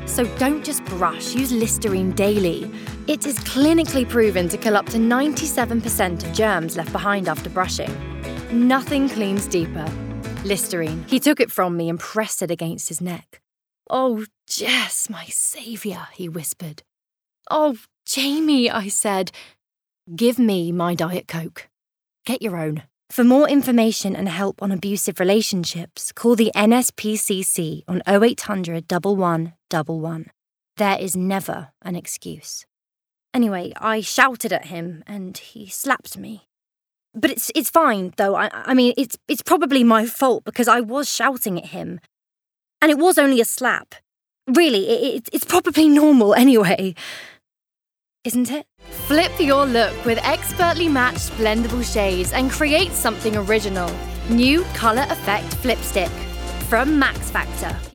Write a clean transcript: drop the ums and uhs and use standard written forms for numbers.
So don't just brush, use Listerine daily. It is clinically proven to kill up to 97% of germs left behind after brushing. Nothing cleans deeper. Listerine. He took it from me and pressed it against his neck. "Oh, Jess, my saviour," he whispered. "Oh, Jamie," I said. "Give me my Diet Coke. Get your own." For more information and help on abusive relationships, call the NSPCC on 0800 1111. There is never an excuse. Anyway, I shouted at him and he slapped me. But it's fine, though. I mean, it's probably my fault because I was shouting at him. And it was only a slap. Really, it's probably normal anyway. Isn't it? Flip your look with expertly matched blendable shades and create something original. New Colour Effect Flipstick from Max Factor.